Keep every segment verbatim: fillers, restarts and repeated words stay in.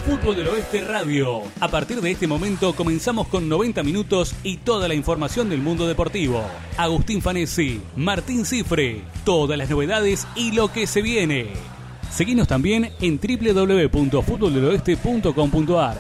Fútbol del Oeste Radio. A partir de este momento comenzamos con noventa minutos y toda la información del mundo deportivo. Agustín Fanesi, Martín Cifre, todas las novedades y lo que se viene. Seguinos también en doble u doble u doble u punto fútbol del oeste punto com punto a r.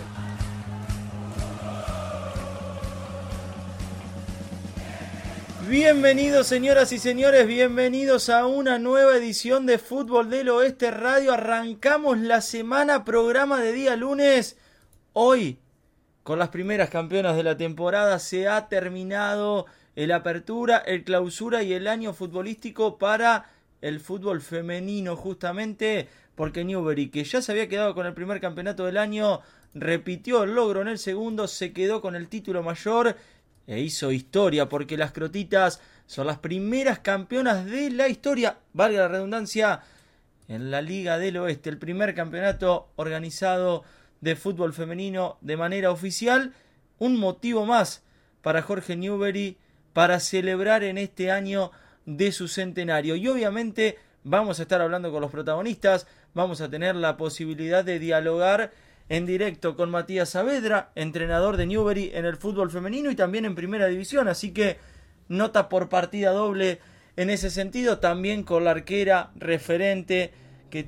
Bienvenidos señoras y señores, bienvenidos a una nueva edición de Fútbol del Oeste Radio. Arrancamos la semana, programa de día lunes. Hoy, con las primeras campeonas de la temporada, se ha terminado el apertura, el clausura y el año futbolístico para el fútbol femenino, justamente porque Newbery, que ya se había quedado con el primer campeonato del año, repitió el logro en el segundo, se quedó con el título mayor e hizo historia porque las Crotitas son las primeras campeonas de la historia, valga la redundancia, en la Liga del Oeste, el primer campeonato organizado de fútbol femenino de manera oficial. Un motivo más para Jorge Newbery para celebrar en este año de su centenario. Y obviamente vamos a estar hablando con los protagonistas, vamos a tener la posibilidad de dialogar en directo con Matías Saavedra, entrenador de Newbery en el fútbol femenino y también en primera división, así que nota por partida doble en ese sentido, también con la arquera referente que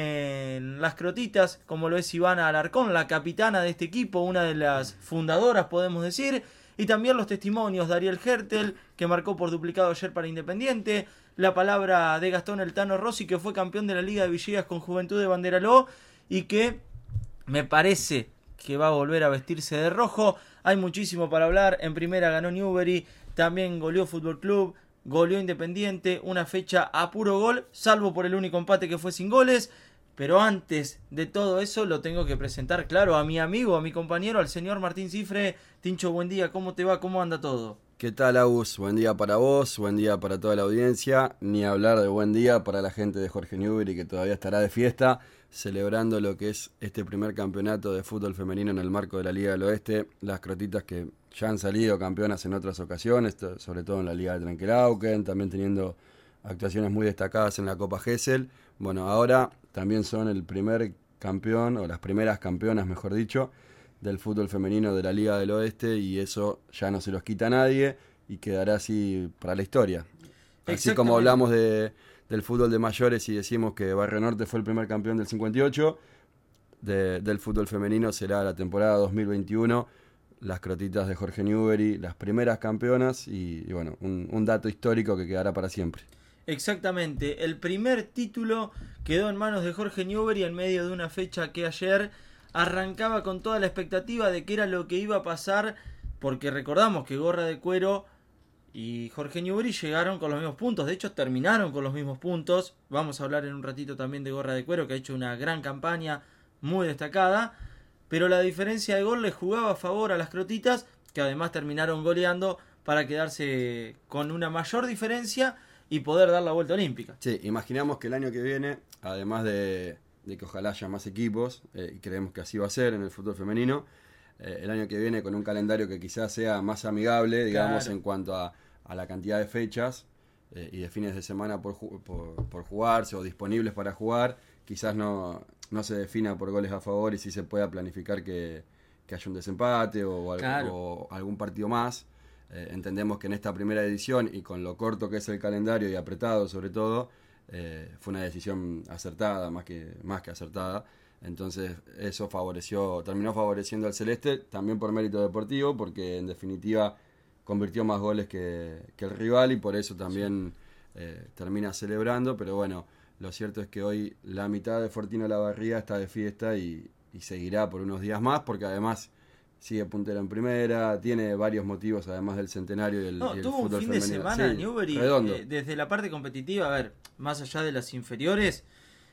tienen las Crotitas, como lo es Ivana Alarcón, la capitana de este equipo, una de las fundadoras podemos decir, y también los testimonios de Ariel Hertel, que marcó por duplicado ayer para Independiente, la palabra de Gastón El Tano Rossi, que fue campeón de la Liga de Villegas con Juventud de Banderaló y que me parece que va a volver a vestirse de rojo. Hay muchísimo para hablar. En primera ganó Newbery, también goleó Fútbol Club, goleó Independiente, una fecha a puro gol, salvo por el único empate que fue sin goles. Pero antes de todo eso lo tengo que presentar, claro, a mi amigo, a mi compañero, al señor Martín Cifre. Tincho, buen día, ¿cómo te va? ¿Cómo anda todo? ¿Qué tal, Agus? Buen día para vos, buen día para toda la audiencia. Ni hablar de buen día para la gente de Jorge Newbery, que todavía estará de fiesta, celebrando lo que es este primer campeonato de fútbol femenino en el marco de la Liga del Oeste. Las Crotitas que ya han salido campeonas en otras ocasiones, sobre todo en la Liga de Trenquelauquen, también teniendo actuaciones muy destacadas en la Copa Gesell. Bueno, ahora también son el primer campeón, o las primeras campeonas, mejor dicho, del fútbol femenino de la Liga del Oeste, y eso ya no se los quita a nadie y quedará así para la historia. Así como hablamos de, del fútbol de mayores y decimos que Barrio Norte fue el primer campeón del cincuenta y ocho, de, del fútbol femenino será la temporada dos mil veintiuno, las Crotitas de Jorge Newbery, las primeras campeonas y, y bueno, un, un dato histórico que quedará para siempre. Exactamente, el primer título quedó en manos de Jorge Newbery en medio de una fecha que ayer arrancaba con toda la expectativa de qué era lo que iba a pasar, porque recordamos que Gorra de Cuero y Jorge Newbery llegaron con los mismos puntos, de hecho terminaron con los mismos puntos. Vamos a hablar en un ratito también de Gorra de Cuero, que ha hecho una gran campaña, muy destacada, pero la diferencia de gol le jugaba a favor a las Crotitas, que además terminaron goleando para quedarse con una mayor diferencia y poder dar la vuelta olímpica. Sí, imaginamos que el año que viene, además de, de que ojalá haya más equipos, eh, y creemos que así va a ser en el fútbol femenino, eh, el año que viene con un calendario que quizás sea más amigable, digamos, claro, en cuanto a, a la cantidad de fechas eh, y de fines de semana por, por, por jugarse o disponibles para jugar, quizás no, no se defina por goles a favor y sí se pueda planificar que, que haya un desempate o, claro, o algún partido más. Eh, entendemos que en esta primera edición y con lo corto que es el calendario y apretado sobre todo, eh, fue una decisión acertada, más que, más que acertada. Entonces eso favoreció, terminó favoreciendo al Celeste, también por mérito deportivo, porque en definitiva convirtió más goles que, que el rival y por eso también eh, termina celebrando. Pero bueno, lo cierto es que hoy la mitad de Fortino Lavarría está de fiesta y, y seguirá por unos días más, porque además sigue puntero en primera, tiene varios motivos además del centenario y el, no, y el tuvo fútbol un fin femenino. de semana sí, Newbery, eh, desde la parte competitiva, a ver, más allá de las inferiores,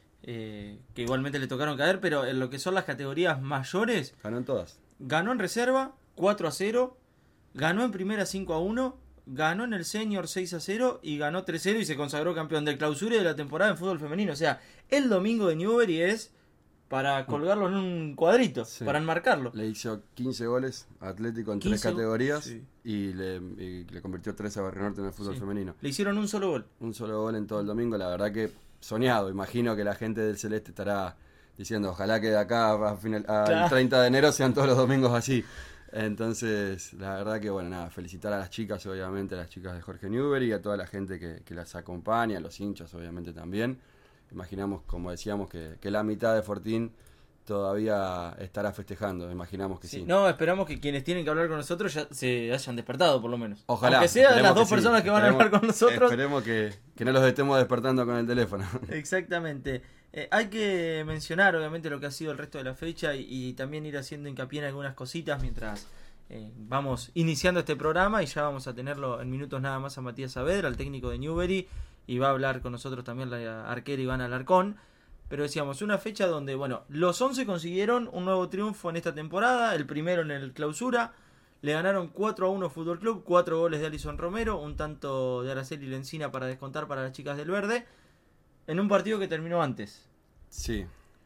eh, que igualmente le tocaron caer, pero en lo que son las categorías mayores, ganó en todas. Ganó en reserva cuatro a cero, ganó en primera cinco a uno, ganó en el senior seis a cero y ganó tres a cero y se consagró campeón del clausura y de la temporada en fútbol femenino. O sea, el domingo de Newbery es para colgarlo en un cuadrito, sí, para enmarcarlo. Le hizo quince goles a Atlético en tres categorías, sí, y, le, y le convirtió tres a Barrio Norte en el fútbol, sí, femenino. Le hicieron un solo gol. Un solo gol en todo el domingo, la verdad que soñado. Imagino que la gente del Celeste estará diciendo, ojalá que de acá a final, al Claro. treinta de enero sean todos los domingos así. Entonces, la verdad que, bueno, nada, felicitar a las chicas, obviamente, a las chicas de Jorge Newbery y a toda la gente que, que las acompaña, a los hinchas, obviamente, también. Imaginamos, como decíamos, que, que la mitad de Fortín todavía estará festejando, imaginamos que sí. Sí, no, esperamos que quienes tienen que hablar con nosotros ya se hayan despertado, por lo menos. Ojalá. Aunque sea esperemos las dos que personas sí. que van a Esperemos- hablar con nosotros. Esperemos que, que no los estemos despertando con el teléfono. Exactamente. Eh, hay que mencionar, obviamente, lo que ha sido el resto de la fecha y, y también ir haciendo hincapié en algunas cositas mientras eh, vamos iniciando este programa, y ya vamos a tenerlo en minutos nada más a Matías Saavedra, el técnico de Newbery, y va a hablar con nosotros también la arquera Ivana Alarcón. Pero decíamos, una fecha donde, bueno, los once consiguieron un nuevo triunfo en esta temporada, el primero en el clausura. Le ganaron cuatro a uno Fútbol Club, cuatro goles de Alison Romero, un tanto de Araceli Lencina para descontar para las chicas del verde, en un partido que terminó antes. Sí,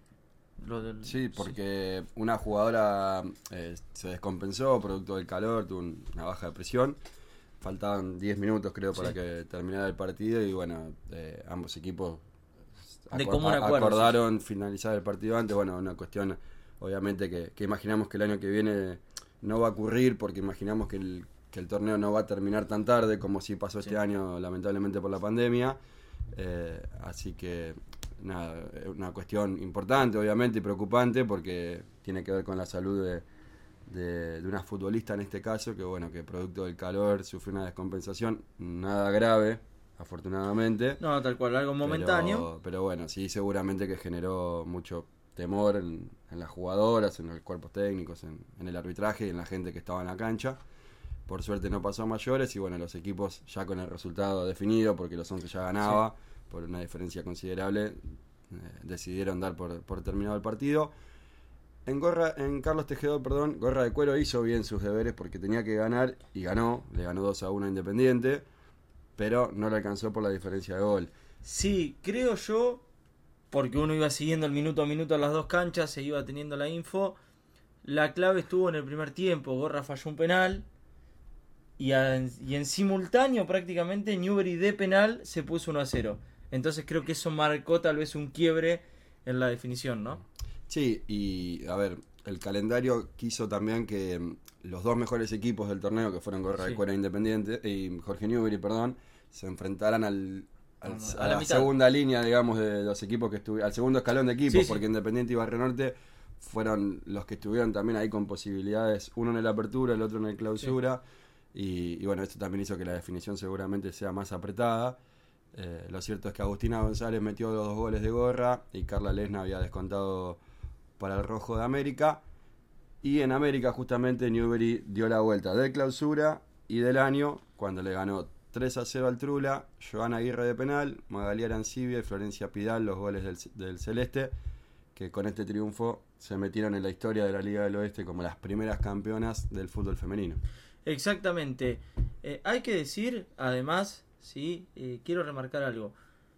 Lo del- sí, porque una jugadora eh, se descompensó producto del calor, tuvo un- una baja de presión. Faltaban diez minutos, creo, para Sí. que terminara el partido y, bueno, eh, ambos equipos De acor- común a- acuerdo, acordaron finalizar el partido antes. Bueno, una cuestión, obviamente, que, que imaginamos que el año que viene no va a ocurrir, porque imaginamos que el, que el torneo no va a terminar tan tarde como si pasó Sí. este año, lamentablemente, por la pandemia. Eh, así que, nada, es una cuestión importante, obviamente, y preocupante, porque tiene que ver con la salud de, de, de una futbolista en este caso, que, bueno, que producto del calor sufrió una descompensación, nada grave, afortunadamente. No, tal cual, algo momentáneo. Pero, pero bueno, sí, seguramente que generó mucho temor en, en las jugadoras, en los cuerpos técnicos, en, en el arbitraje y en la gente que estaba en la cancha. Por suerte no pasó a mayores y, bueno, los equipos ya con el resultado definido, porque los once ya ganaba, sí, por una diferencia considerable, eh, decidieron dar por, por terminado el partido. En Gorra, en Carlos Tejedor, perdón, Gorra de Cuero hizo bien sus deberes porque tenía que ganar y ganó, le ganó dos a uno a Independiente, pero no le alcanzó por la diferencia de gol. Sí, creo yo, porque uno iba siguiendo el minuto a minuto a las dos canchas, se iba teniendo la info. La clave estuvo en el primer tiempo. Gorra falló un penal y, a, y en simultáneo prácticamente Newbery de penal se puso uno a cero. Entonces creo que eso marcó tal vez un quiebre en la definición, ¿no? Sí, y a ver, el calendario quiso también que mm, los dos mejores equipos del torneo, que fueron Gorra Sí. de Cuero e Independiente, y Jorge Newbery, perdón, se enfrentaran al, al- No, no, a, a la la, mitad. segunda línea, digamos, de los equipos que estuvieron, al segundo escalón de equipos, Sí, sí. porque Independiente y Barrio Norte fueron los que estuvieron también ahí con posibilidades, uno en el apertura, el otro en el clausura, y, y bueno, esto también hizo que la definición seguramente sea más apretada. Eh, lo cierto es que Agustina González metió los dos goles de Gorra y Carla Lesna había descontado para el Rojo de América. Y en América justamente Newbery dio la vuelta del clausura y del año cuando le ganó tres a cero al Trula, Joana Aguirre de penal, Magalí Arancibia y Florencia Pidal los goles del, del Celeste, que con este triunfo se metieron en la historia de la Liga del Oeste como las primeras campeonas del fútbol femenino. Exactamente. Eh, hay que decir, además, sí, eh, quiero remarcar algo.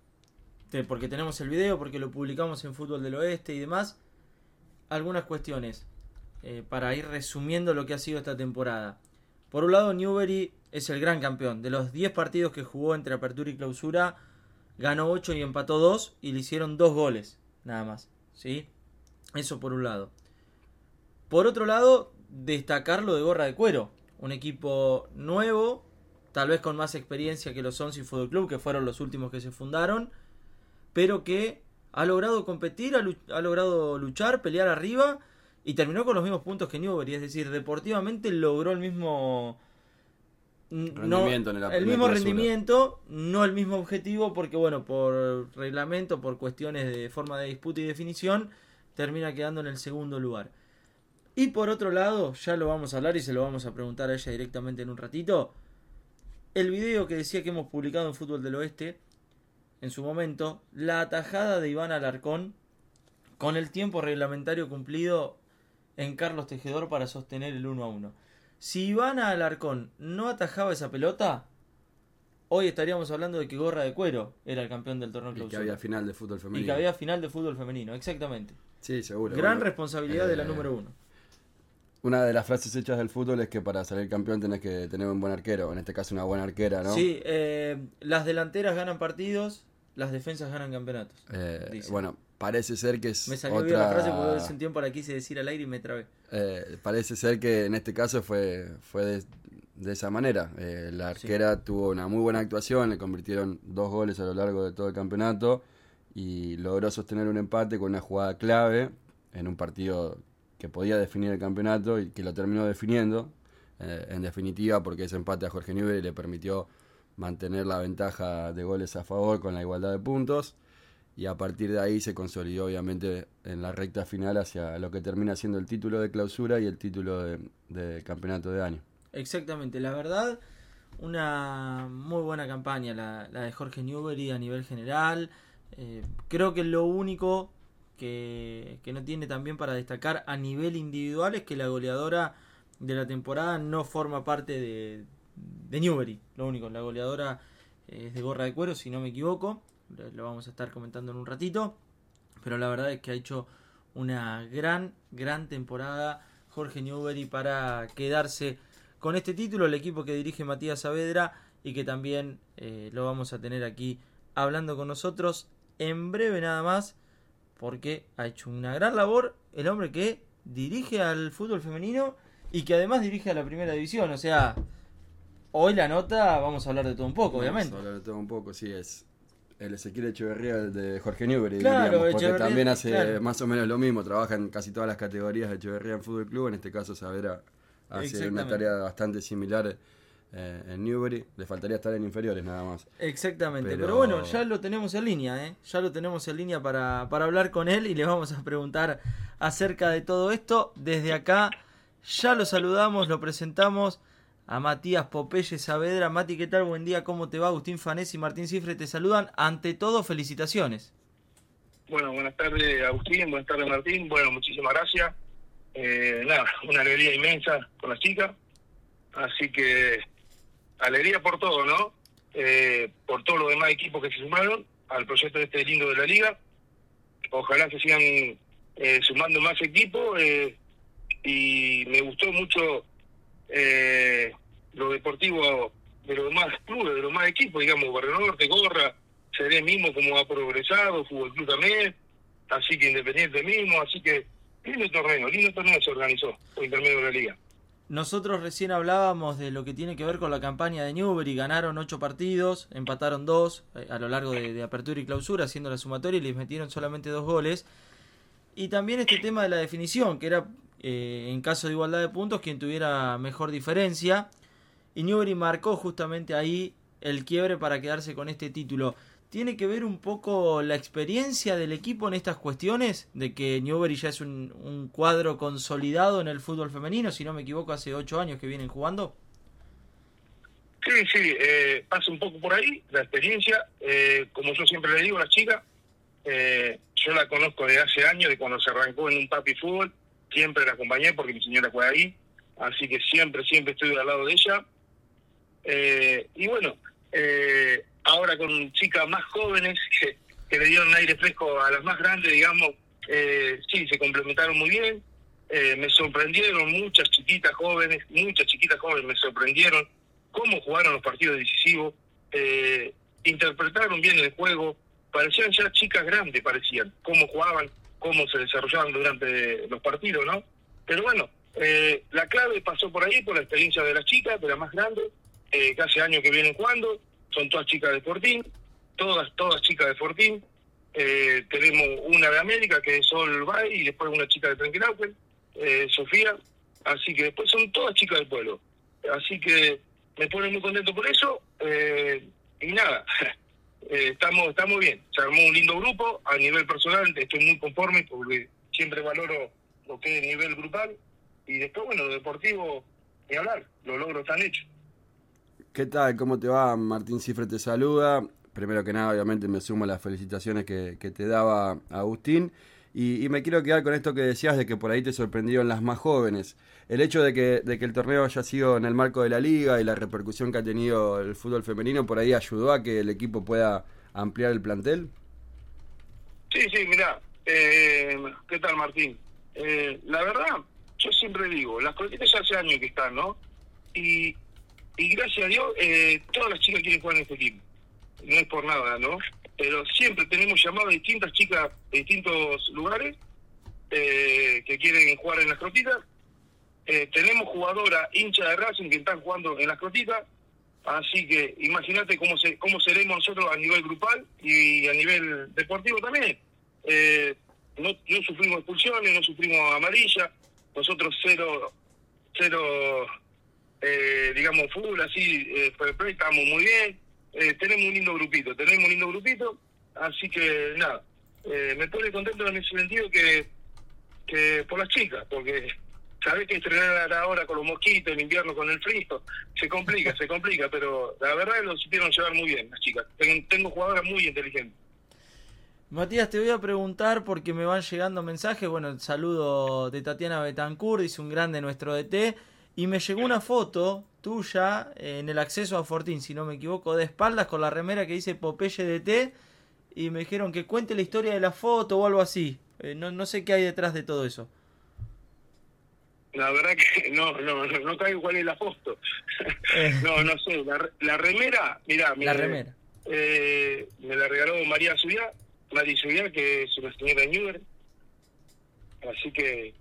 Te- porque tenemos el video, porque lo publicamos en Fútbol del Oeste y demás. Algunas cuestiones eh, para ir resumiendo lo que ha sido esta temporada. Por un lado, Newbery es el gran campeón. De los diez partidos que jugó entre apertura y clausura, ganó ocho y empató dos y le hicieron dos goles, nada más. ¿Sí? Eso por un lado. Por otro lado, destacar lo de Gorra de Cuero. Un equipo nuevo, tal vez con más experiencia que los Once Fútbol Club, que fueron los últimos que se fundaron, pero que ha logrado competir, ha, lu- ha logrado luchar, pelear arriba y terminó con los mismos puntos que Newbery. Es decir, deportivamente logró el mismo n- Rendimiento en el- el en el mismo clausura. rendimiento, no el mismo objetivo, porque bueno, por reglamento, por cuestiones de forma de disputa y definición, termina quedando en el segundo lugar. Y por otro lado, ya lo vamos a hablar y se lo vamos a preguntar a ella directamente en un ratito. El video que decía que hemos publicado en Fútbol del Oeste, en su momento, la atajada de Iván Alarcón con el tiempo reglamentario cumplido en Carlos Tejedor para sostener el uno a uno. Si Iván Alarcón no atajaba esa pelota, hoy estaríamos hablando de que Gorra de Cuero era el campeón del torneo Y que clausura. había final de fútbol femenino. Y que había final de fútbol femenino, exactamente. Sí, seguro. Gran Bueno, responsabilidad de la eh, número uno. Una de las frases hechas del fútbol es que para salir campeón tenés que tener un buen arquero, en este caso una buena arquera, ¿no? Sí, eh, las delanteras ganan partidos, las defensas ganan campeonatos. Eh, dice. bueno, parece ser que es Me salió otra... bien la frase porque hace un tiempo la quise decir al aire y me trabé. Eh, parece ser que en este caso fue, fue de, de esa manera. Eh, la arquera sí. tuvo una muy buena actuación, le convirtieron dos goles a lo largo de todo el campeonato y logró sostener un empate con una jugada clave en un partido que podía definir el campeonato y que lo terminó definiendo, eh, en definitiva, porque ese empate a Jorge Newbery le permitió mantener la ventaja de goles a favor con la igualdad de puntos, y a partir de ahí se consolidó obviamente en la recta final hacia lo que termina siendo el título de clausura y el título de, de campeonato de año. Exactamente, la verdad, una muy buena campaña la, la de Jorge Newbery a nivel general. Eh, creo que lo único que, que no tiene también para destacar a nivel individual es que la goleadora de la temporada no forma parte de, de Newbery. Lo único, la goleadora es de Gorra de Cuero, si no me equivoco. Lo vamos a estar comentando en un ratito. Pero la verdad es que ha hecho una gran, gran temporada Jorge Newbery para quedarse con este título. El equipo que dirige Matías Saavedra y que también eh, lo vamos a tener aquí hablando con nosotros en breve nada más, porque ha hecho una gran labor el hombre que dirige al fútbol femenino y que además dirige a la primera división. O sea, hoy la nota vamos a hablar de todo un poco, vamos obviamente. Vamos a hablar de todo un poco, sí, es el Ezequiel Echeverría de Jorge Newbery, claro, diríamos, porque Echeverría, también hace claro. más o menos lo mismo, trabaja en casi todas las categorías de Echeverría en Fútbol Club, en este caso Saavedra hace una tarea bastante similar eh, en Newbery, le faltaría estar en inferiores nada más. Exactamente, pero, pero bueno, ya lo tenemos en línea, ¿eh? ya lo tenemos en línea para, para hablar con él y le vamos a preguntar acerca de todo esto. Desde acá ya lo saludamos, lo presentamos a Matías Popeye Saavedra. Mati, ¿qué tal? Buen día, ¿cómo te va? Agustín Fanés y Martín Cifre te saludan. Ante todo, felicitaciones. Bueno, buenas tardes Agustín, buenas tardes Martín. Bueno, muchísimas gracias. Eh, nada, una alegría inmensa con las chicas. Así que, alegría por todo, ¿no? Eh, por todos los demás equipos que se sumaron al proyecto este lindo de la liga. Ojalá se sigan eh, sumando más equipos. Eh, y me gustó mucho Eh, lo deportivo de los demás clubes, de los demás equipos, digamos, Barrio Norte, Gorra, Seré mismo como ha progresado, Fútbol Club también, así que Independiente mismo, así que lindo torneo, lindo torneo se organizó por intermedio de la liga. Nosotros recién hablábamos de lo que tiene que ver con la campaña de Newbery. Ganaron ocho partidos, empataron dos eh, a lo largo de, de apertura y clausura, haciendo la sumatoria, y les metieron solamente dos goles. Y también este tema de la definición, que era eh, en caso de igualdad de puntos quien tuviera mejor diferencia. Y Newbery marcó justamente ahí el quiebre para quedarse con este título. ¿Tiene que ver un poco la experiencia del equipo en estas cuestiones? De que Newbery ya es un, un cuadro consolidado en el fútbol femenino, si no me equivoco, hace ocho años que vienen jugando. Sí, sí, eh, pasa un poco por ahí, la experiencia. Eh, como yo siempre le digo a las chicas, eh, yo la conozco de hace años, de cuando se arrancó en un papi fútbol, siempre la acompañé porque mi señora fue ahí, así que siempre, siempre estoy al lado de ella. Eh, y bueno, eh, ahora con chicas más jóvenes que, que le dieron aire fresco a las más grandes, digamos, eh, sí, se complementaron muy bien. Eh, me sorprendieron muchas chiquitas jóvenes, muchas chiquitas jóvenes me sorprendieron cómo jugaron los partidos decisivos, eh, interpretaron bien el juego, parecían ya chicas grandes, parecían, cómo jugaban, cómo se desarrollaban durante los partidos, ¿no? Pero bueno, eh, la clave pasó por ahí, por la experiencia de las chicas, de las más grandes, eh, que hace años que vienen jugando, son todas chicas de Fortín, todas, todas chicas de Fortín. Eh, tenemos una de América, que es Sol Bay, y después una chica de Trenquelauquen, eh, Sofía, así que después son todas chicas del pueblo. Así que me pone muy contento por eso, eh, y nada, eh, estamos estamos bien. Se armó un lindo grupo, a nivel personal estoy muy conforme, porque siempre valoro lo que es nivel grupal, y después, bueno, lo deportivo, ni hablar, los logros están hechos. ¿Qué tal? ¿Cómo te va? Martín Cifre te saluda. Primero que nada, obviamente, me sumo a las felicitaciones que, que te daba Agustín. Y, y me quiero quedar con esto que decías de que por ahí te sorprendieron las más jóvenes. El hecho de que, de que el torneo haya sido en el marco de la liga y la repercusión que ha tenido el fútbol femenino, ¿por ahí ayudó a que el equipo pueda ampliar el plantel? Sí, sí, mirá. Eh, ¿Qué tal, Martín? Eh, la verdad, yo siempre digo, las colegiatas ya hace años que están, ¿no? Y... Y gracias a Dios, eh, todas las chicas quieren jugar en este equipo. No es por nada, ¿no? pero siempre tenemos llamados de distintas chicas de distintos lugares eh, que quieren jugar en las crotitas. Eh, tenemos jugadoras hinchas de Racing que están jugando en las crotitas, así que imagínate cómo se, cómo seremos nosotros a nivel grupal y a nivel deportivo también. Eh, no, no sufrimos expulsiones, no sufrimos amarilla, nosotros cero, cero eh, digamos, fútbol así, eh, fair play, estamos muy bien, eh, tenemos un lindo grupito, tenemos un lindo grupito, así que nada, eh, me pone contento en ese sentido que, que por las chicas, porque sabés que entrenar ahora con los mosquitos, en invierno con el frío, se complica, se complica, pero la verdad lo supieron llevar muy bien las chicas. Tengo, tengo jugadoras muy inteligentes. Matías, te voy a preguntar porque me van llegando mensajes. Bueno, el saludo de Tatiana Betancourt, dice un grande nuestro D T, y me llegó una foto tuya en el acceso a Fortín, si no me equivoco, de espaldas con la remera que dice Popeye D T, y me dijeron que cuente la historia de la foto o algo así. Eh, no, no sé qué hay detrás de todo eso. La verdad que no, no, no, no caigo cuál es la foto. Eh. No, no sé. La, la remera, mirá, mirá La remera. Eh, me la regaló María Zubiá, María Zubiá, que es una señora de Newber. Así que...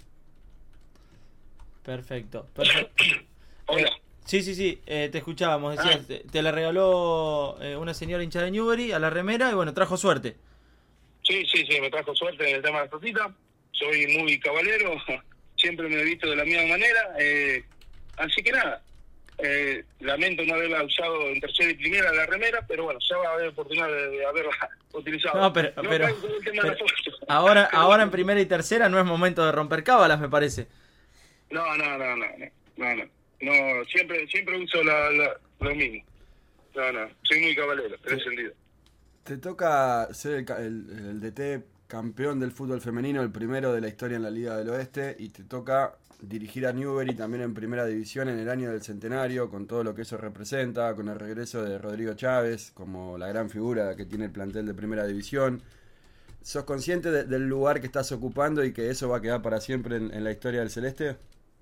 Perfecto, perfecto. Hola. Eh, sí, sí, sí, eh, te escuchábamos. Decías, Ah. te, te la regaló eh, una señora hincha de Newbery a la remera y bueno, trajo suerte. Sí, sí, sí, me trajo suerte en el tema de la frutita. Soy muy caballero, siempre me he visto de la misma manera. Eh, así que nada, eh, lamento no haberla usado en tercera y primera la remera, pero bueno, ya va a haber oportunidad de, de haberla utilizado. No, pero, No pero, caigo con el tema de la pero foto. ahora, ahora en primera y tercera no es momento de romper cábalas, me parece. No, no, no, no, no, no, no, no, siempre, siempre uso la, la, lo mismo. No, no, soy muy caballero, en ese sentido. Te toca ser el, ca- el, el D T campeón del fútbol femenino, el primero de la historia en la Liga del Oeste, y te toca dirigir a Newbery también en primera división en el año del centenario, con todo lo que eso representa, con el regreso de Rodrigo Chávez como la gran figura que tiene el plantel de primera división. ¿Sos consciente de- del lugar que estás ocupando y que eso va a quedar para siempre en, en la historia del Celeste?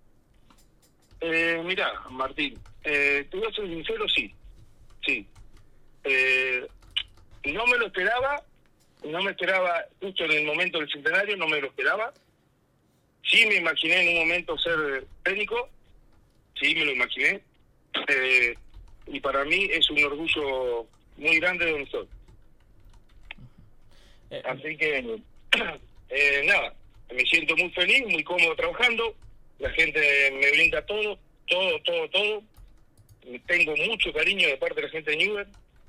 Eh, mirá, Martín, eh, te voy a ser sincero, sí, sí. Eh, no me lo esperaba, no me esperaba justo en el momento del centenario, no me lo esperaba. Sí me imaginé en un momento ser técnico, sí me lo imaginé. Eh, y para mí es un orgullo muy grande de donde estoy. Eh, Así que, eh, nada, me siento muy feliz, muy cómodo trabajando. La gente me brinda todo, todo, todo, todo. Tengo mucho cariño de parte de la gente de Newber.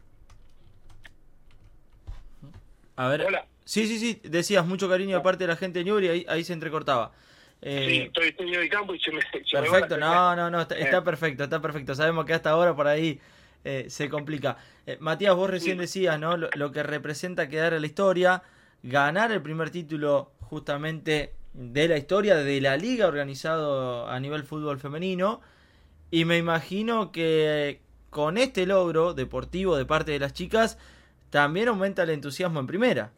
a ver. Hola. Sí, sí, sí, decías mucho cariño de parte de la gente de Newbery, ahí, ahí se entrecortaba. Eh, Sí, estoy, estoy en el campo y se me... se me va Perfecto, la no, señal. no, no, está, está perfecto, está perfecto. Sabemos que hasta ahora por ahí eh, se complica. Eh, Matías, vos recién Sí. decías, ¿no? Lo, lo que representa quedar en la historia, ganar el primer título justamente de la historia de la liga organizado a nivel fútbol femenino. Y me imagino que con este logro deportivo de parte de las chicas también aumenta el entusiasmo en primera.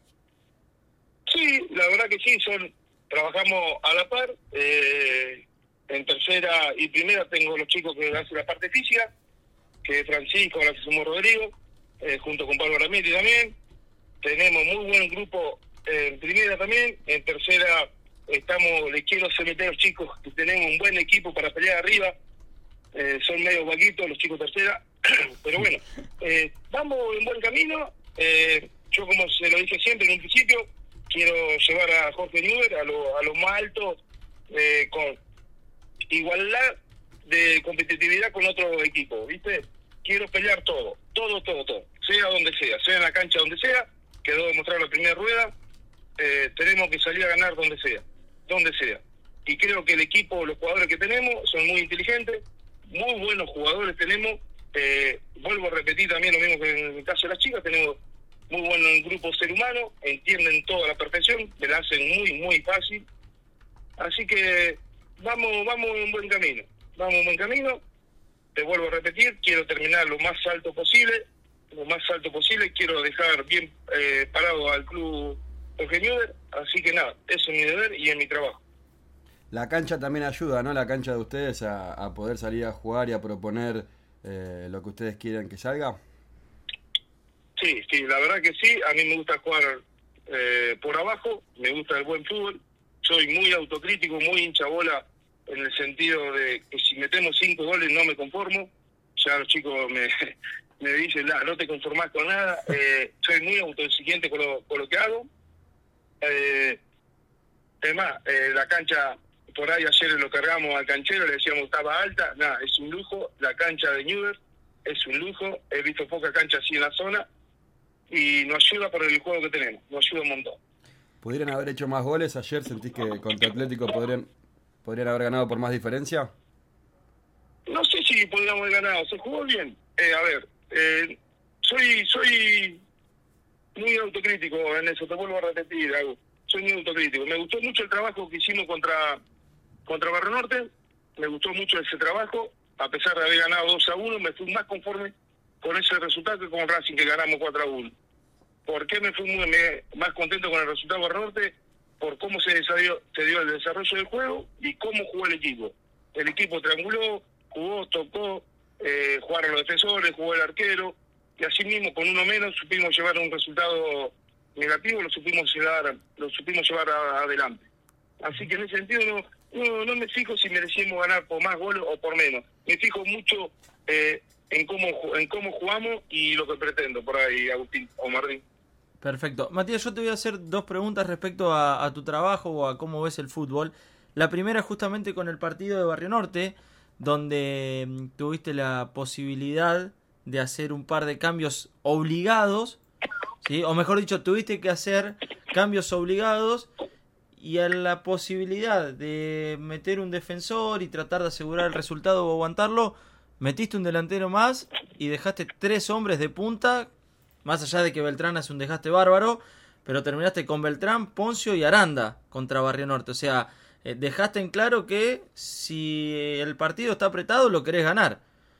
Sí, la verdad que sí, son trabajamos a la par. Eh, en tercera y primera tengo los chicos que hacen la parte física, que es Francisco, ahora se sumó Rodrigo, eh, junto con Pablo Ramírez también. Tenemos muy buen grupo eh, en primera también. En tercera estamos, les quiero someter a los chicos que tenemos un buen equipo para pelear arriba. Eh, son medio vaguitos los chicos tercera, pero bueno, eh, vamos en buen camino. Eh, yo, como se lo dije siempre en un principio, quiero llevar a Jorge Newber a lo, a lo más alto, eh, con igualdad de competitividad con otro equipo, ¿viste? Quiero pelear todo, todo, todo, todo, sea donde sea, sea en la cancha donde sea, quedó demostrado la primera rueda, eh, tenemos que salir a ganar donde sea, donde sea. Y creo que el equipo, los jugadores que tenemos, son muy inteligentes, muy buenos jugadores tenemos. Eh, vuelvo a repetir también lo mismo que en el caso de las chicas, tenemos muy buen grupo ser humano, entienden todo a la perfección, me la hacen muy, muy fácil. Así que vamos vamos en buen camino, vamos en buen camino. Te vuelvo a repetir, quiero terminar lo más alto posible, lo más alto posible, quiero dejar bien eh, parado al club Jorge Newber, así que nada, eso es mi deber y es mi trabajo. La cancha también ayuda, ¿no? La cancha de ustedes a, a poder salir a jugar y a proponer eh, lo que ustedes quieren que salga. Sí, sí, la verdad que sí. A mí me gusta jugar eh, por abajo, me gusta el buen fútbol. Soy muy autocrítico, muy hincha bola en el sentido de que si metemos cinco goles no me conformo. Ya los chicos me, me dicen, nah, no te conformás con nada. Eh, soy muy autoexigente con lo, con lo que hago. Eh, además, eh, la cancha, por ahí ayer lo cargamos al canchero, le decíamos estaba alta. Nada, es un lujo. La cancha de Newell's es un lujo. He visto poca cancha así en la zona y nos ayuda por el juego que tenemos. Nos ayuda un montón. ¿Pudieran haber hecho más goles ayer? ¿Sentís que contra Atlético podrían, podrían haber ganado por más diferencia? No sé si podríamos haber ganado. Se jugó bien. Eh, a ver, eh, soy soy muy autocrítico en eso. Te vuelvo a repetir algo. Soy muy autocrítico. Me gustó mucho el trabajo que hicimos contra contra Barrio Norte. Me gustó mucho ese trabajo. A pesar de haber ganado dos a uno, me fui más conforme con ese resultado que con Racing, que ganamos cuatro a uno. ¿Por qué me fui muy, me, más contento con el resultado de Barrio Norte? Por cómo se, desarrolló, se dio el desarrollo del juego y cómo jugó el equipo. El equipo trianguló, jugó, tocó, eh, jugaron los defensores, jugó el arquero, y así mismo con uno menos supimos llevar un resultado negativo, lo supimos llevar, lo supimos llevar a, adelante. Así que en ese sentido no, no, no me fijo si merecimos ganar por más goles o por menos. Me fijo mucho eh, en cómo en cómo jugamos y lo que pretendo por ahí, Agustín o Martín. Perfecto. Matías, yo te voy a hacer dos preguntas respecto a, a tu trabajo o a cómo ves el fútbol. La primera justamente con el partido de Barrio Norte, donde mm, tuviste la posibilidad de hacer un par de cambios obligados, ¿sí? O mejor dicho, tuviste que hacer cambios obligados y a la posibilidad de meter un defensor y tratar de asegurar el resultado o aguantarlo, metiste un delantero más y dejaste tres hombres de punta. Más allá de que Beltrán hace un desgaste bárbaro, pero terminaste con Beltrán, Poncio y Aranda contra Barrio Norte. O sea, eh, dejaste en claro que si el partido está apretado, lo querés ganar.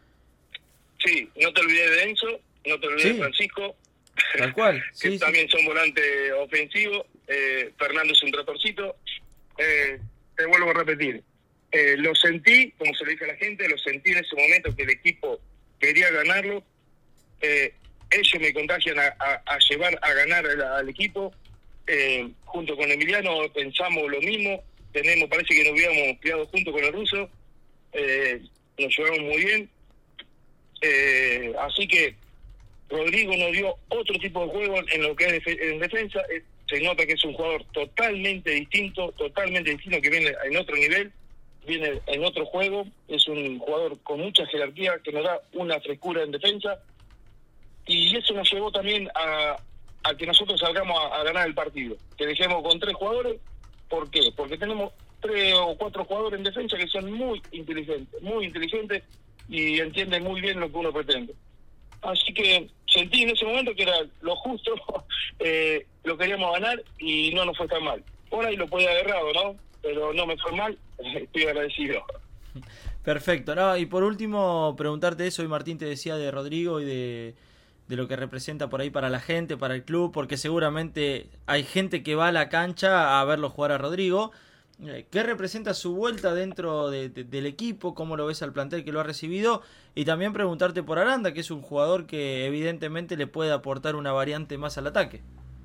Sí, no te olvides de Enzo, no te olvides Sí. de Francisco, Tal cual. que Sí, también son volantes ofensivos. Eh, Fernando es un tratorcito. Eh, te vuelvo a repetir. Eh, lo sentí, como se lo dije a la gente, lo sentí en ese momento que el equipo quería ganarlo. Eh, ellos me contagian a, a, a llevar a ganar al, al equipo. Eh, junto con Emiliano pensamos lo mismo. Tenemos, parece que nos hubiéramos criado junto con el ruso. Eh, nos llevamos muy bien. Eh, así que Rodrigo nos dio otro tipo de juego en lo que es def- en defensa. Eh, se nota que es un jugador totalmente distinto, totalmente distinto, que viene en otro nivel, viene en otro juego. Es un jugador con mucha jerarquía que nos da una frescura en defensa. Y eso nos llevó también a, a que nosotros salgamos a, a ganar el partido. Que dejemos con tres jugadores. ¿Por qué? Porque tenemos tres o cuatro jugadores en defensa que son muy inteligentes, muy inteligentes y entienden muy bien lo que uno pretende. Así que sentí en ese momento que era lo justo, eh, lo queríamos ganar y no nos fue tan mal. Por ahí lo podía haber errado, ¿no? Pero no me fue mal, estoy agradecido. Perfecto. No, y por último, preguntarte eso, y Martín te decía de Rodrigo y de, de lo que representa por ahí para la gente, para el club, porque seguramente hay gente que va a la cancha a verlo jugar a Rodrigo. ¿Qué representa su vuelta dentro de, de, del equipo? ¿Cómo lo ves al plantel que lo ha recibido? Y también preguntarte por Aranda, que es un jugador que evidentemente le puede aportar una variante más al ataque.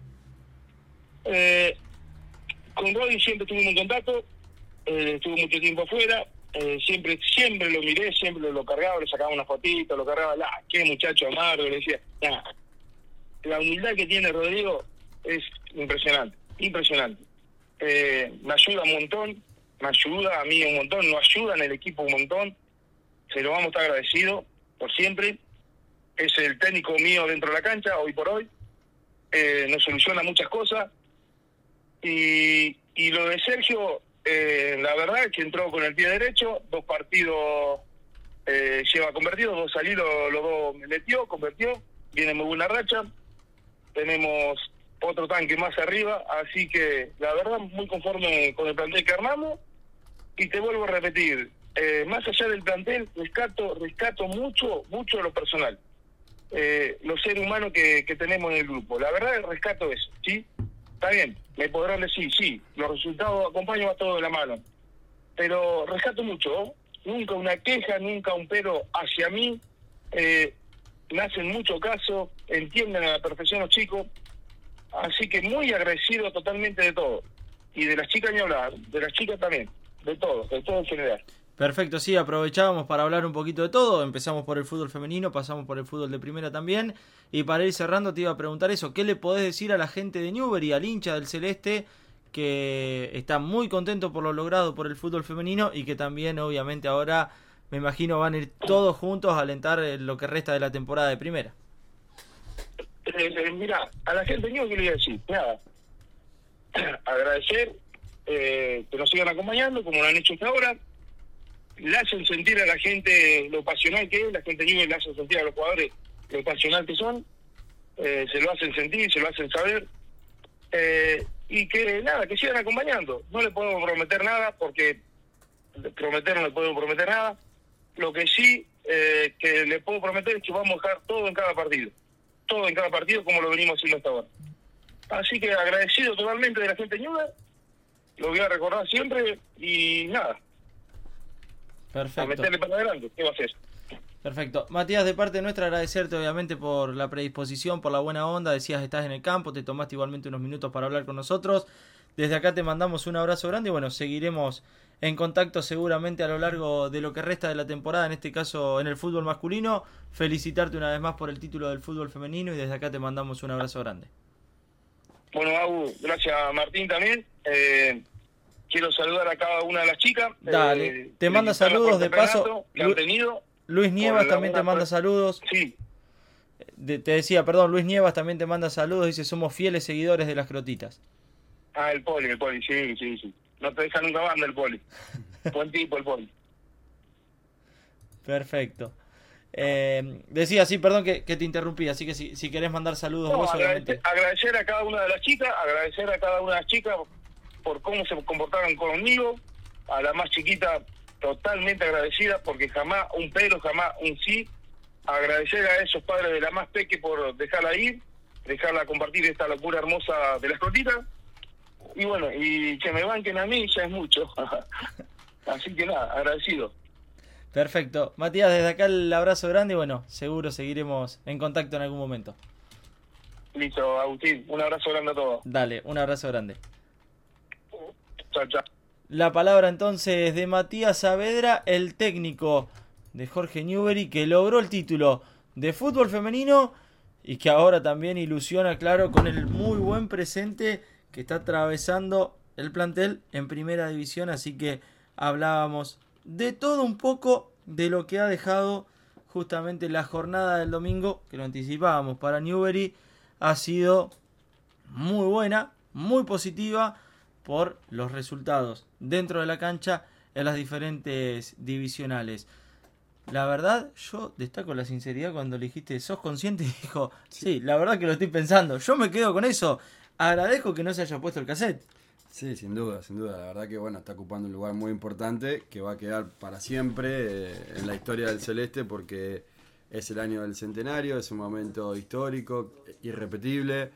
Eh, con Rodri siempre estuvimos en contacto, eh, estuvo mucho tiempo afuera, eh, siempre siempre lo miré, siempre lo, lo cargaba, le sacaba una fotito, lo cargaba, la, qué muchacho amargo, le decía, nah. La humildad que tiene Rodrigo es impresionante, impresionante. Eh, me ayuda un montón, me ayuda a mí un montón, nos ayuda en el equipo un montón, se lo vamos a estar agradecidos por siempre. Es el técnico mío dentro de la cancha, hoy por hoy, eh, nos soluciona muchas cosas. Y, y lo de Sergio, eh, la verdad es que entró con el pie derecho, dos partidos eh, lleva convertidos, dos salidos, los dos metió, convirtió, viene muy buena racha. Tenemos otro tanque más arriba, así que la verdad muy conforme con el plantel que armamos. Y te vuelvo a repetir, eh, más allá del plantel, rescato rescato mucho, mucho lo personal, eh, los seres humanos que, que tenemos en el grupo. La verdad rescato eso, ¿sí? Está bien, me podrán decir, sí, los resultados acompañan a todo de la mano, pero rescato mucho, ¿no? Nunca una queja, nunca un pero hacia mí. eh, me hacen mucho caso, entienden a la perfección los chicos, así que muy agradecido totalmente de todo. Y de las chicas ni hablar, de las chicas también, de todo, de todo en general. Perfecto, sí, aprovechábamos para hablar un poquito de todo. Empezamos por el fútbol femenino, pasamos por el fútbol de primera también. Y para ir cerrando te iba a preguntar eso, ¿qué le podés decir a la gente de Newbery, al hincha del Celeste, que está muy contento por lo logrado por el fútbol femenino y que también obviamente ahora me imagino van a ir todos juntos a alentar lo que resta de la temporada de primera? Eh, eh, mirá, a la gente de Newbery, ¿qué le voy a decir? Nada, agradecer eh, que nos sigan acompañando como lo han hecho hasta ahora. Le hacen sentir a la gente lo pasional que es, la gente de Newbery le hacen sentir a los jugadores lo pasional que son, eh, se lo hacen sentir, se lo hacen saber, eh, y que nada, que sigan acompañando. No le podemos prometer nada, porque prometer no le podemos prometer nada. Lo que sí eh, que le puedo prometer es que vamos a dejar todo en cada partido, todo en cada partido como lo venimos haciendo hasta ahora. Así que agradecido totalmente de la gente de Newbery, lo voy a recordar siempre y nada. Perfecto. A meterle para adelante, ¿qué va a hacer? Perfecto. Matías, de parte nuestra agradecerte obviamente por la predisposición, por la buena onda. Decías estás en el campo, te tomaste igualmente unos minutos para hablar con nosotros. Desde acá te mandamos un abrazo grande y bueno, seguiremos en contacto seguramente a lo largo de lo que resta de la temporada, en este caso en el fútbol masculino. Felicitarte una vez más por el título del fútbol femenino y desde acá te mandamos un abrazo grande. Bueno, Agu, gracias a Martín también. Eh, quiero saludar a cada una de las chicas. Dale, eh, te manda saludos de paso. Que han tenido. Luis Nievas también te manda saludos. Sí. De, te decía, perdón, Luis Nievas también te manda saludos. Dice, somos fieles seguidores de las Crotitas. Ah, el Poli, el Poli, sí, sí, sí. No te deja nunca banda el Poli. Buen tipo el Poli. Perfecto. Eh, decía, sí, perdón que, que te interrumpí, así que si, si querés mandar saludos no, vos, agradecer, obviamente. agradecer a cada una de las chicas, agradecer a cada una de las chicas por cómo se comportaron conmigo. A la más chiquita, totalmente agradecida, porque jamás un pero, jamás un sí. Agradecer a esos padres de la más peque por dejarla ir, dejarla compartir esta locura hermosa de las Crotitas. Y bueno, y que me banquen a mí ya es mucho. Así que nada, agradecido. Perfecto. Matías, desde acá el abrazo grande y bueno, seguro seguiremos en contacto en algún momento. Listo, Agustín. Un abrazo grande a todos. Dale, un abrazo grande. Chao, chao. La palabra entonces de Matías Saavedra, el técnico de Jorge Newbery, que logró el título de fútbol femenino y que ahora también ilusiona, claro, con el muy buen presente que está atravesando el plantel en primera división. Así que hablábamos de todo un poco de lo que ha dejado justamente la jornada del domingo, que lo anticipábamos para Newbery. Ha sido muy buena, muy positiva por los resultados dentro de la cancha en las diferentes divisionales. La verdad, yo destaco la sinceridad cuando le dijiste, ¿sos consciente? Y dijo, sí. sí, la verdad que lo estoy pensando. Yo me quedo con eso. Agradezco que no se haya puesto el cassette. Sí, sin duda, sin duda. La verdad que bueno, está ocupando un lugar muy importante que va a quedar para siempre eh, en la historia del Celeste, porque es el año del centenario, es un momento histórico, irrepetible,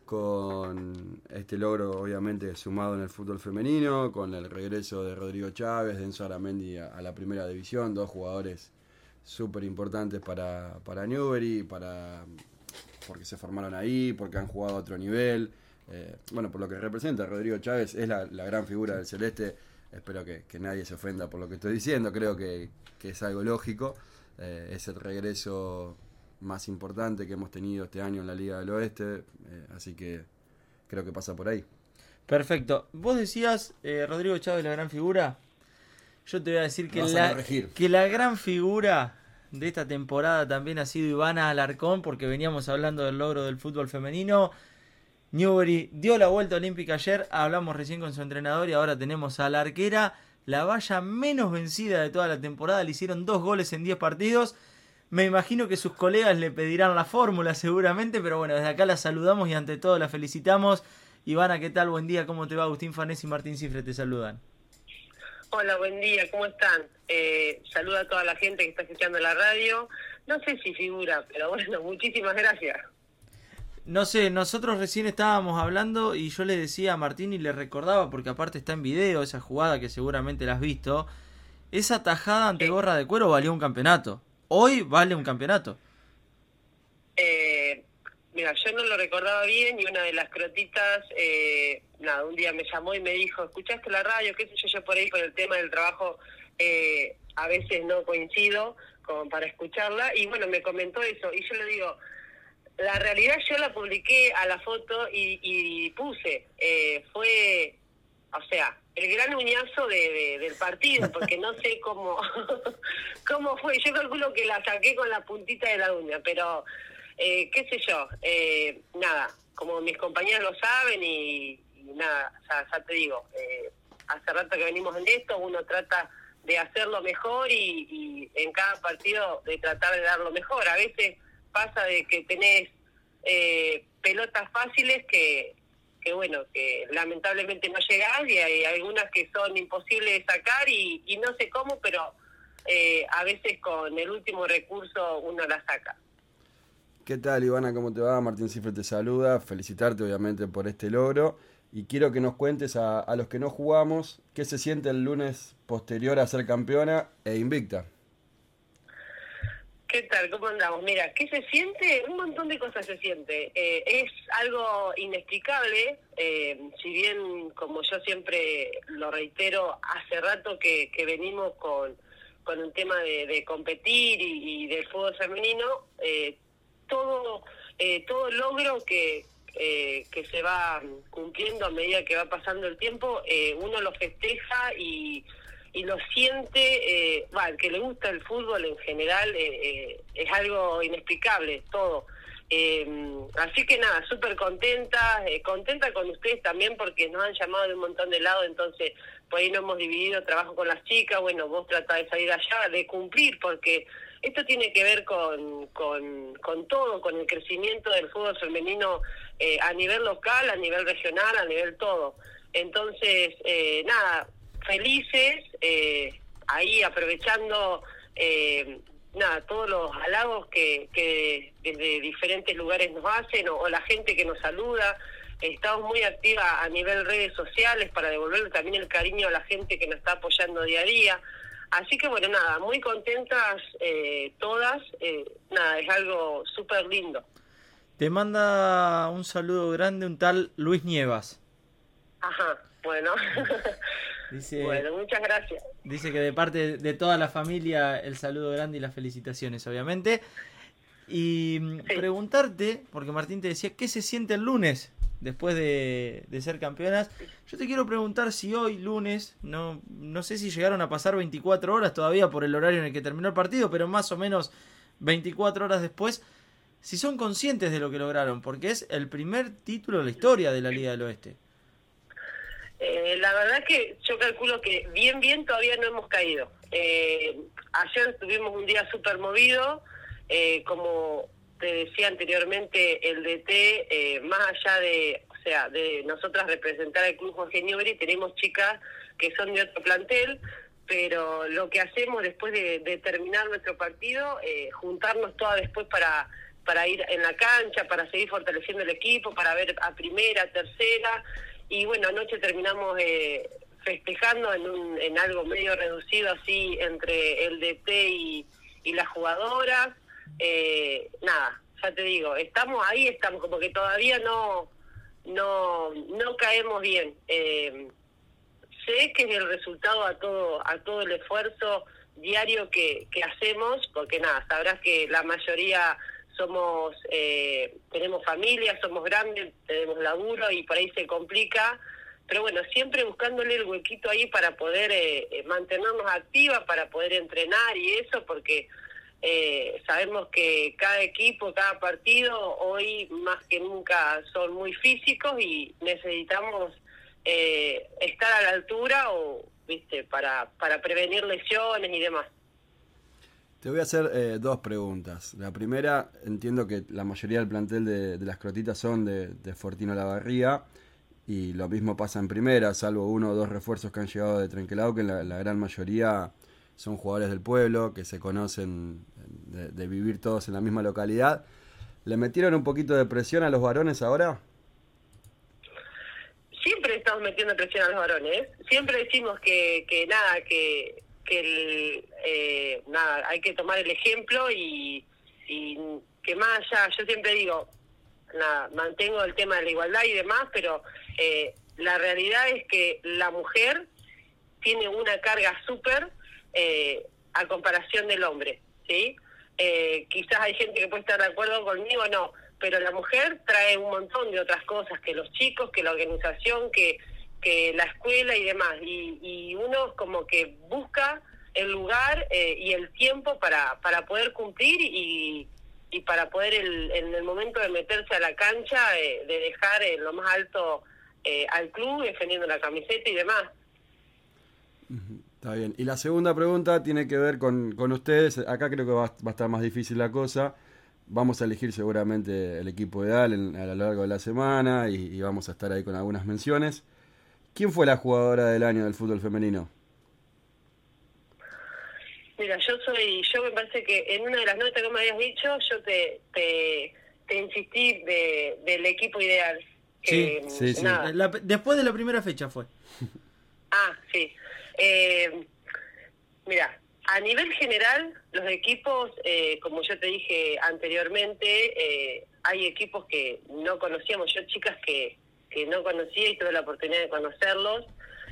con este logro obviamente sumado en el fútbol femenino, con el regreso de Rodrigo Chávez, de Enzo Aramendi a, a la primera división, dos jugadores súper importantes para, para Newbery, para, porque se formaron ahí, porque han jugado a otro nivel. Eh, bueno, por lo que representa Rodrigo Chávez, es la, la gran figura del Celeste. Espero que, que nadie se ofenda por lo que estoy diciendo, creo que, que es algo lógico. Eh, es el regreso más importante que hemos tenido este año en la Liga del Oeste, eh, así que creo que pasa por ahí. Perfecto. Vos decías, eh, Rodrigo Chávez, la gran figura. Yo te voy a decir que la, que la gran figura de esta temporada también ha sido Ivana Alarcón, porque veníamos hablando del logro del fútbol femenino. Newbery dio la vuelta olímpica ayer, hablamos recién con su entrenador y ahora tenemos a la arquera, la valla menos vencida de toda la temporada. Le hicieron dos goles en diez partidos. Me imagino que sus colegas le pedirán la fórmula seguramente, pero bueno, desde acá la saludamos y ante todo la felicitamos. Ivana, ¿qué tal? Buen día, ¿cómo te va? Agustín Fanés y Martín Cifre te saludan. Hola, buen día, ¿cómo están? Eh, saluda a toda la gente que está escuchando la radio. No sé si figura, pero bueno, muchísimas gracias. No sé, nosotros recién estábamos hablando y yo le decía a Martín y le recordaba, porque aparte está en video esa jugada que seguramente la has visto, esa tajada ante sí. Gorra de Cuero valió un campeonato. Hoy vale un campeonato. Mira, yo no lo recordaba bien y una de las crotitas, eh, nada, un día me llamó y me dijo, ¿escuchaste la radio? ¿Qué sé yo? Yo por ahí, por el tema del trabajo, eh, a veces no coincido como para escucharla. Y bueno, me comentó eso. Y yo le digo, la realidad yo la publiqué a la foto y, y puse, eh, fue, o sea, el gran uñazo de, de, del partido, porque no sé cómo, cómo fue. Yo calculo que la saqué con la puntita de la uña, pero... Eh, qué sé yo, eh, nada, como mis compañeros lo saben y, y nada, ya, ya te digo, eh, hace rato que venimos en esto, uno trata de hacerlo mejor y, y en cada partido de tratar de dar lo mejor. A veces pasa de que tenés eh, pelotas fáciles que, que, bueno, que lamentablemente no llegás y hay algunas que son imposibles de sacar y, y no sé cómo, pero eh, a veces con el último recurso uno la saca. ¿Qué tal, Ivana? ¿Cómo te va? Martín Cifre te saluda. Felicitarte, obviamente, por este logro. Y quiero que nos cuentes a, a los que no jugamos qué se siente el lunes posterior a ser campeona e invicta. ¿Qué tal? ¿Cómo andamos? Mira, ¿qué se siente? Un montón de cosas se siente. Eh, es algo inexplicable. Eh, si bien, como yo siempre lo reitero, hace rato que, que venimos con, con un tema de, de competir y, y del fútbol femenino, eh, todo eh, todo logro que eh, que se va cumpliendo a medida que va pasando el tiempo, eh, uno lo festeja y, y lo siente, eh, bueno, que le gusta el fútbol en general, eh, eh, es algo inexplicable todo. Eh, así que nada, súper contenta, eh, contenta con ustedes también porque nos han llamado de un montón de lados, entonces por ahí no hemos dividido trabajo con las chicas, bueno, vos tratás de salir allá, de cumplir, porque esto tiene que ver con, con, con todo, con el crecimiento del fútbol femenino eh, a nivel local, a nivel regional, a nivel todo. Entonces, eh, nada, felices, eh, ahí aprovechando eh, nada todos los halagos que, que desde diferentes lugares nos hacen o, o la gente que nos saluda. Estamos muy activas a nivel redes sociales para devolverle también el cariño a la gente que nos está apoyando día a día. Así que bueno, nada, muy contentas eh, todas, eh, nada, es algo súper lindo. Te manda un saludo grande un tal Luis Nievas. Ajá, bueno. Dice, bueno, muchas gracias. Dice que de parte de toda la familia el saludo grande y las felicitaciones, obviamente. Y sí. Preguntarte, porque Martín te decía, ¿qué se siente el lunes después de, de ser campeonas? Yo te quiero preguntar si hoy, lunes, no, no sé si llegaron a pasar veinticuatro horas todavía por el horario en el que terminó el partido, pero más o menos veinticuatro horas después, si son conscientes de lo que lograron, porque es el primer título de la historia de la Liga del Oeste. Eh, la verdad que yo calculo que bien, bien todavía no hemos caído. Eh, ayer tuvimos un día súper movido, eh, como te decía anteriormente, el D T, eh, más allá de, o sea, de nosotras representar al Club Jorge Newbery, tenemos chicas que son de otro plantel, pero lo que hacemos después de, de terminar nuestro partido, eh, juntarnos todas después para, para ir en la cancha, para seguir fortaleciendo el equipo, para ver a primera, tercera, y bueno, anoche terminamos eh, festejando en, un, en algo medio reducido así entre el D T y, y las jugadoras. Eh, nada, ya te digo, estamos ahí, estamos como que todavía no no no caemos bien. Eh, sé que es el resultado a todo a todo el esfuerzo diario que, que hacemos, porque nada, sabrás que la mayoría somos eh, tenemos familia, somos grandes, tenemos laburo y por ahí se complica, pero bueno, siempre buscándole el huequito ahí para poder eh, mantenernos activas, para poder entrenar y eso, porque Eh, sabemos que cada equipo, cada partido, hoy más que nunca son muy físicos y necesitamos eh, estar a la altura o, viste, para, para prevenir lesiones y demás. Te voy a hacer eh, dos preguntas. La primera, entiendo que la mayoría del plantel de, de las crotitas son de, de Fortino Lavarría y lo mismo pasa en primera, salvo uno o dos refuerzos que han llegado de Trenquelao, que la, la gran mayoría son jugadores del pueblo, que se conocen de, de vivir todos en la misma localidad. ¿Le metieron un poquito de presión a los varones ahora? Siempre estamos metiendo presión a los varones. Siempre decimos que, que nada, que, que el, eh, nada, hay que tomar el ejemplo y, y que más allá, yo siempre digo, nada, mantengo el tema de la igualdad y demás, pero eh, la realidad es que la mujer tiene una carga súper eh, a comparación del hombre, ¿sí? Eh, quizás hay gente que puede estar de acuerdo conmigo, no, pero la mujer trae un montón de otras cosas, que los chicos, que la organización, que, que la escuela y demás, y, y uno como que busca el lugar eh, y el tiempo para, para poder cumplir y, y para poder el, en el momento de meterse a la cancha, eh, de dejar en lo más alto eh, al club, defendiendo la camiseta y demás. Está bien. Y la segunda pregunta tiene que ver con, con ustedes. Acá creo que va, va a estar más difícil la cosa. Vamos a elegir seguramente el equipo ideal en, a lo largo de la semana y, y vamos a estar ahí con algunas menciones. ¿Quién fue la jugadora del año del fútbol femenino? Mira, yo soy, yo me parece que en una de las notas que me habías dicho, yo te te, te insistí de, del equipo ideal. Que, sí, sí, sí. Nada. La, después de la primera fecha fue. Ah, sí. Eh, mira, a nivel general, los equipos, eh, como yo te dije anteriormente, eh, hay equipos que no conocíamos, yo chicas que, que no conocía y tuve la oportunidad de conocerlos.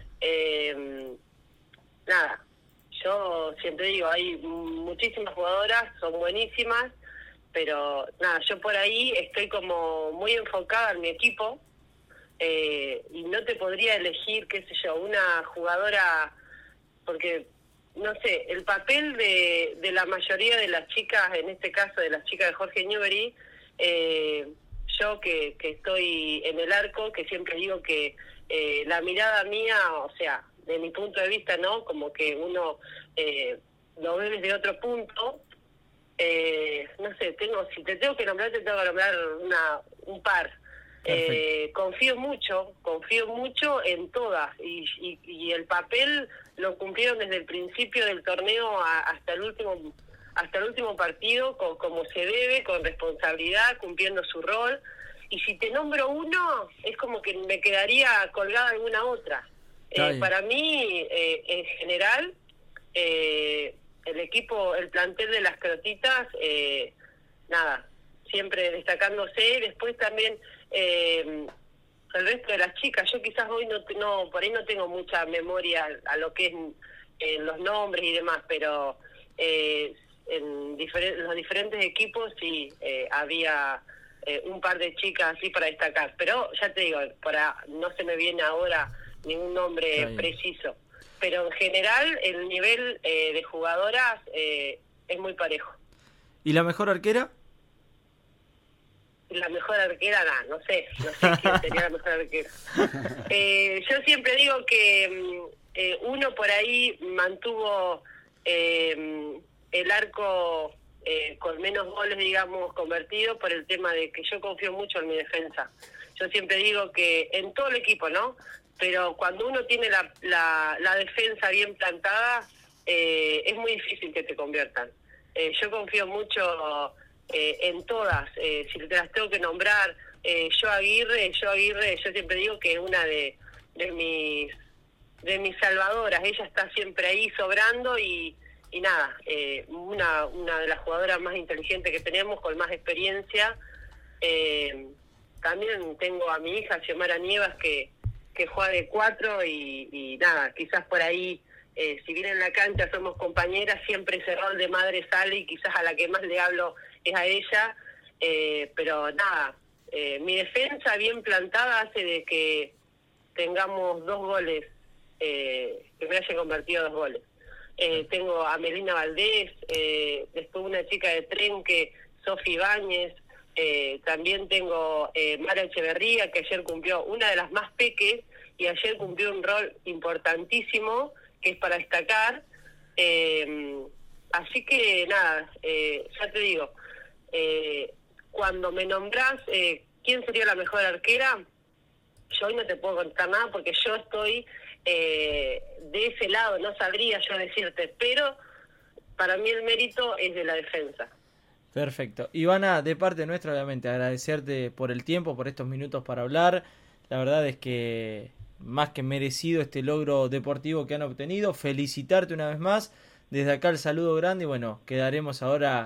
Eh, nada, yo siempre digo, hay muchísimas jugadoras, son buenísimas, pero nada, yo por ahí estoy como muy enfocada en mi equipo. Eh, y no te podría elegir, qué sé yo, una jugadora, porque, no sé, el papel de, de la mayoría de las chicas, en este caso de las chicas de Jorge Newbery, eh, yo que, que estoy en el arco, que siempre digo que eh, la mirada mía, o sea, de mi punto de vista, ¿no? Como que uno eh, lo ve desde otro punto. Eh, no sé, tengo si te tengo que nombrar, te tengo que nombrar una, un par. Eh, confío mucho, confío mucho en todas y, y, y el papel lo cumplieron desde el principio del torneo a, hasta el último hasta el último partido, con, como se debe, con responsabilidad, cumpliendo su rol. Y si te nombro uno, es como que me quedaría colgada alguna otra. Eh, para mí, eh, en general, eh, el equipo, el plantel de las Crotitas, eh, nada, siempre destacándose. Después también eh, el resto de las chicas, yo quizás hoy no, no por ahí no tengo mucha memoria a, a lo que es eh, los nombres y demás, pero eh, en difer- los diferentes equipos sí eh, había eh, un par de chicas así para destacar, pero ya te digo, para no se me viene ahora ningún nombre preciso, pero en general el nivel eh, de jugadoras eh, es muy parejo. ¿Y la mejor arquera? La mejor arquera, no, no sé, no sé quién sería la mejor arquera. Eh, yo siempre digo que eh, uno por ahí mantuvo eh, el arco eh, con menos goles, digamos, convertidos por el tema de que yo confío mucho en mi defensa. Yo siempre digo que en todo el equipo, ¿no? Pero cuando uno tiene la, la, la defensa bien plantada, eh, es muy difícil que te conviertan. Eh, yo confío mucho eh, en todas. Eh, si te las tengo que nombrar, eh, yo Aguirre, yo Aguirre, yo siempre digo que es una de, de mis de mis salvadoras. Ella está siempre ahí sobrando y, y nada, eh, una, una de las jugadoras más inteligentes que tenemos, con más experiencia. Eh, también tengo a mi hija Xiomara Nievas, que que juega de cuatro y, y nada, quizás por ahí, eh, si bien en la cancha somos compañeras, siempre ese rol de madre sale y quizás a la que más le hablo es a ella, eh, pero nada, eh, mi defensa bien plantada hace de que tengamos dos goles, eh, que me hayan convertido dos goles. Eh, tengo a Melina Valdés, eh, después una chica de Trenque, Sofi Ibáñez. Eh, también tengo eh, Mara Echeverría, que ayer cumplió, una de las más peques, y ayer cumplió un rol importantísimo, que es para destacar. Eh, así que nada, eh, ya te digo, eh, cuando me nombrás eh, quién sería la mejor arquera, yo hoy no te puedo contar nada porque yo estoy eh, de ese lado, no sabría yo decirte, pero para mí el mérito es de la defensa. Perfecto. Ivana, de parte nuestra, obviamente, agradecerte por el tiempo, por estos minutos para hablar. La verdad es que más que merecido este logro deportivo que han obtenido. Felicitarte una vez más. Desde acá el saludo grande y bueno, quedaremos ahora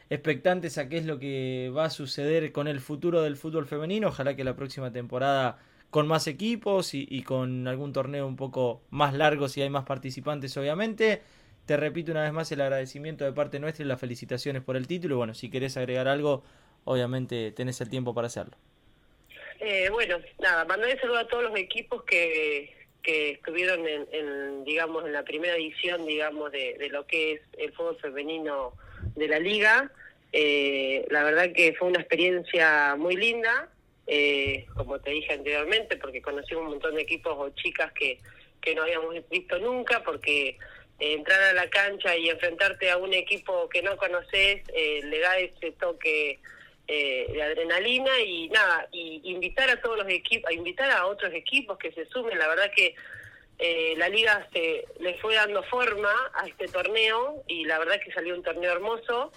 expectantes a qué es lo que va a suceder con el futuro del fútbol femenino. Ojalá que la próxima temporada con más equipos y, y con algún torneo un poco más largo si hay más participantes, obviamente. Te repito una vez más el agradecimiento de parte nuestra y las felicitaciones por el título. Y bueno, si querés agregar algo, obviamente tenés el tiempo para hacerlo. Eh, bueno, nada, mandar un saludo a todos los equipos que, que estuvieron en, en, digamos, en la primera edición, digamos, de, de lo que es el fútbol femenino de la liga. Eh, la verdad que fue una experiencia muy linda, eh, como te dije anteriormente, porque conocí un montón de equipos o chicas que, que no habíamos visto nunca, porque eh, entrar a la cancha y enfrentarte a un equipo que no conoces eh, le da ese toque eh, de adrenalina y nada, y invitar a todos los equipos, a invitar a otros equipos que se sumen. La verdad que eh, la liga se le fue dando forma a este torneo y la verdad que salió un torneo hermoso.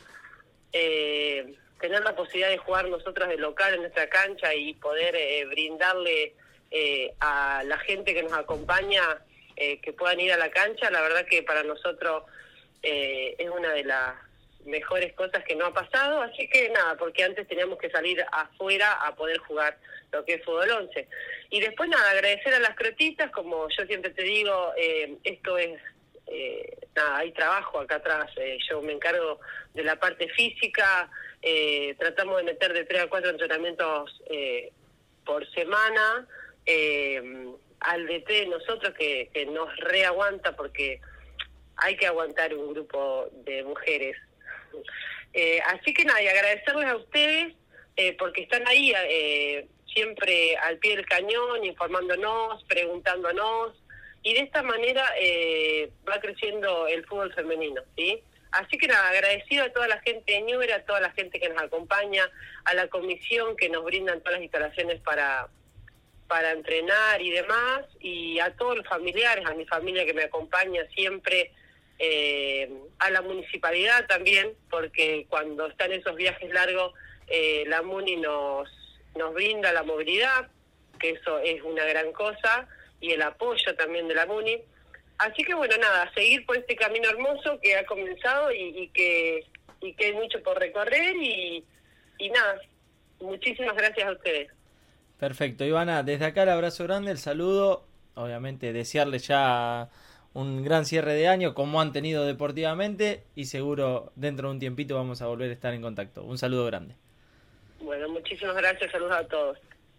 Eh, tener la posibilidad de jugar nosotros de local en nuestra cancha y poder eh, brindarle eh, a la gente que nos acompaña eh, que puedan ir a la cancha, la verdad que para nosotros eh, es una de las mejores cosas que no ha pasado, así que nada, porque antes teníamos que salir afuera a poder jugar lo que es fútbol once. Y después nada, agradecer a las crotitas, como yo siempre te digo, eh, esto es Eh, nada, hay trabajo acá atrás, eh, yo me encargo de la parte física, eh, tratamos de meter de tres a cuatro entrenamientos eh, por semana, eh, al D T nosotros que, que nos reaguanta porque hay que aguantar un grupo de mujeres. Eh, así que nada, y agradecerles a ustedes eh, porque están ahí eh, siempre al pie del cañón, informándonos, preguntándonos, y de esta manera eh, va creciendo el fútbol femenino, ¿sí? Así que nada, agradecido a toda la gente de Newbery, a toda la gente que nos acompaña, a la comisión que nos brindan todas las instalaciones para, para entrenar y demás, y a todos los familiares, a mi familia que me acompaña siempre, eh, a la municipalidad también, porque cuando están esos viajes largos, eh, la MUNI nos, nos brinda la movilidad, que eso es una gran cosa, y el apoyo también de la MUNI. Así que bueno, nada, seguir por este camino hermoso que ha comenzado y, y que y que hay mucho por recorrer y, y nada, muchísimas gracias a ustedes. Perfecto, Ivana, desde acá el abrazo grande, el saludo, obviamente desearles ya un gran cierre de año como han tenido deportivamente y seguro dentro de un tiempito vamos a volver a estar en contacto. Un saludo grande. Bueno, muchísimas gracias, saludos a todos.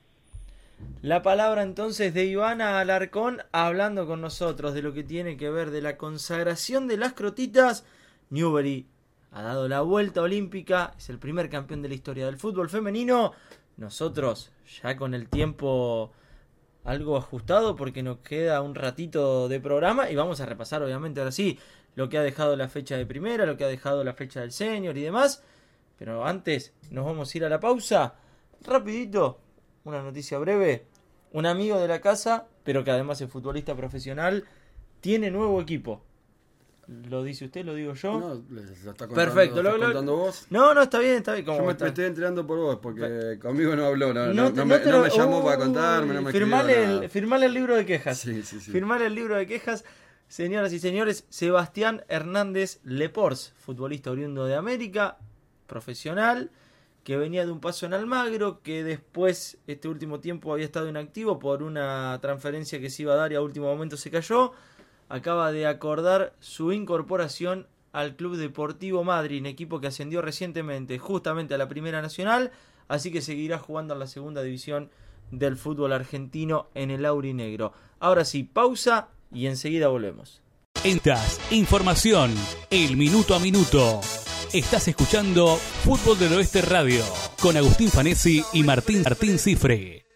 La palabra entonces de Ivana Alarcón hablando con nosotros de lo que tiene que ver de la consagración de las crotitas. Newbery ha dado la vuelta olímpica, es el primer campeón de la historia del fútbol femenino. Nosotros ya con el tiempo algo ajustado porque nos queda un ratito de programa y vamos a repasar obviamente ahora sí lo que ha dejado la fecha de primera, lo que ha dejado la fecha del senior y demás. Pero antes nos vamos a ir a la pausa. Rapidito. Una noticia breve, un amigo de la casa, pero que además es futbolista profesional, tiene nuevo equipo. ¿Lo dice usted? ¿Lo digo yo? No, lo está contando, perfecto, lo lo, estás contando vos. No, no, está bien, está bien. Yo me, está? me estoy enterando por vos, porque Pe- conmigo no habló, no, no, no, te, no, no, me, te no lo, me llamó uh, para contarme, no me firmale escribió nada. el, firmale el libro de quejas. Sí, sí, sí. Firmale el libro de quejas. Señoras y señores, Sebastián Hernández Lepors, futbolista oriundo de América, profesional, que venía de un paso en Almagro, que después, este último tiempo, había estado inactivo por una transferencia que se iba a dar y a último momento se cayó. Acaba de acordar su incorporación al Club Deportivo Madryn, equipo que ascendió recientemente justamente a la Primera Nacional, así que seguirá jugando en la segunda división del fútbol argentino en el aurinegro. Ahora sí, pausa y enseguida volvemos. Entas, información, el minuto a minuto. Estás escuchando Fútbol del Oeste Radio con Agustín Fanesi y Martín Martín Cifre.